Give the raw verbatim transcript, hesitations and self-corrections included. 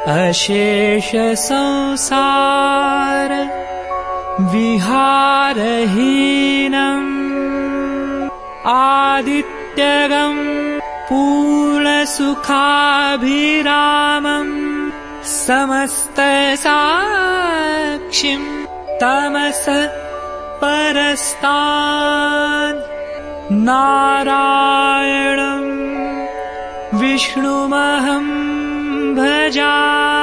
अशेष संसार विहारहीनम् आदित्यगं पूर्णसुखाभिरामम् समस्तसाक्षिं तमस परस्तात् नारायणं विष्णुमहं भजामि।